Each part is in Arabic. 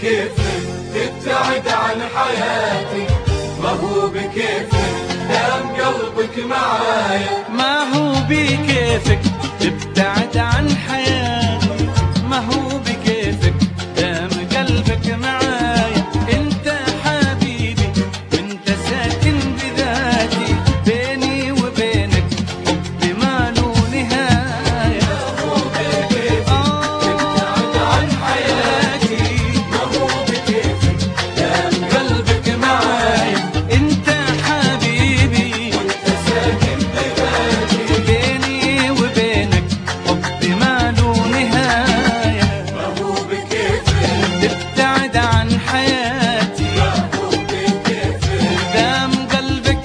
بكيفك تبتعد عن حياتي، ما هو بكيفك دام قلبك معايا. ما هو بكيفك تبتعد عن حياتي، ما هو بكيفك دام قلبك معايا. انت حبيبي وانت ساكن بذاتي، بيني وبينك حب ما له نهاية. ما هو بكيفك تبتعد عن حياتي، ما هو بكيفك دام قلبك معايا. انت حبيبي وانت ساكن بذاتي، بيني وبينك حب ما له نهاية. ما هو بكيفك تبتعد عن حياتي، ما هو بكيفك دام قلبك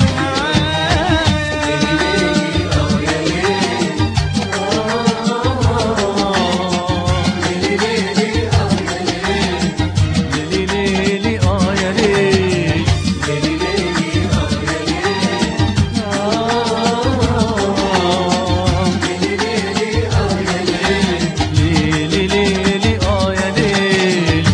ليلي ليلي يا ليل. ليلي ليلي يا ليل.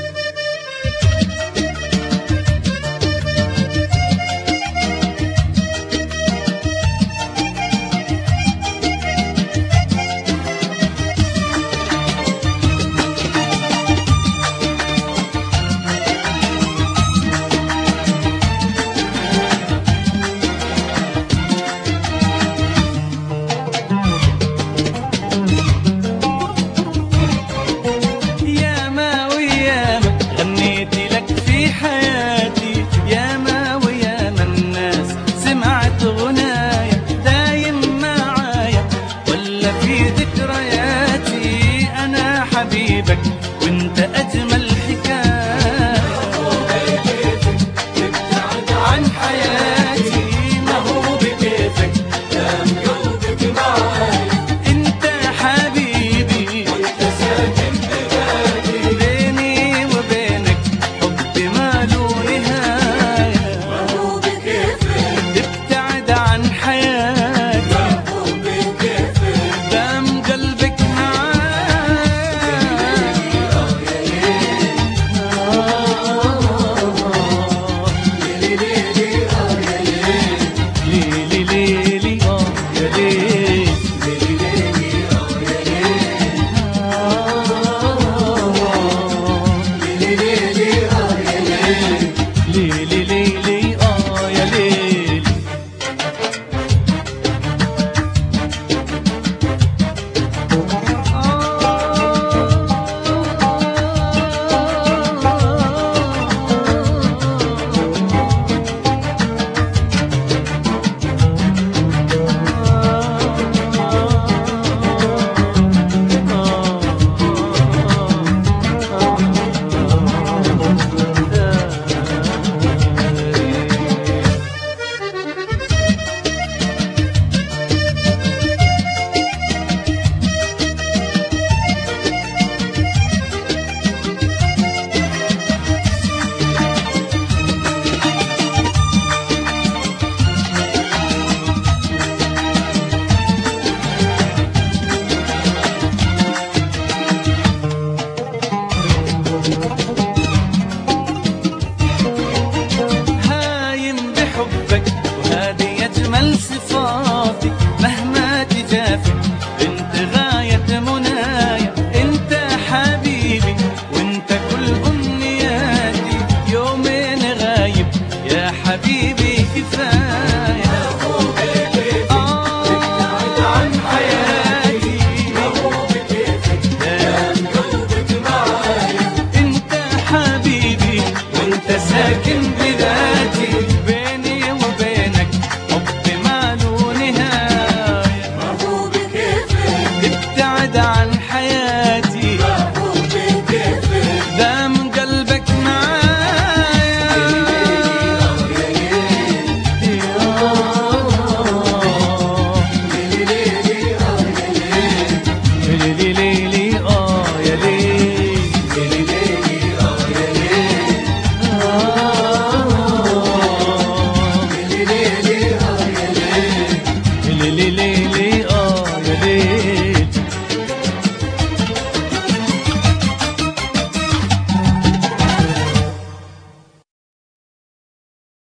ياما وياما غنيت لك في حياتي، ياما وياما الناس سمعت غنايا. دايم معايا ولا في ذكرياتي، أنا حبيبك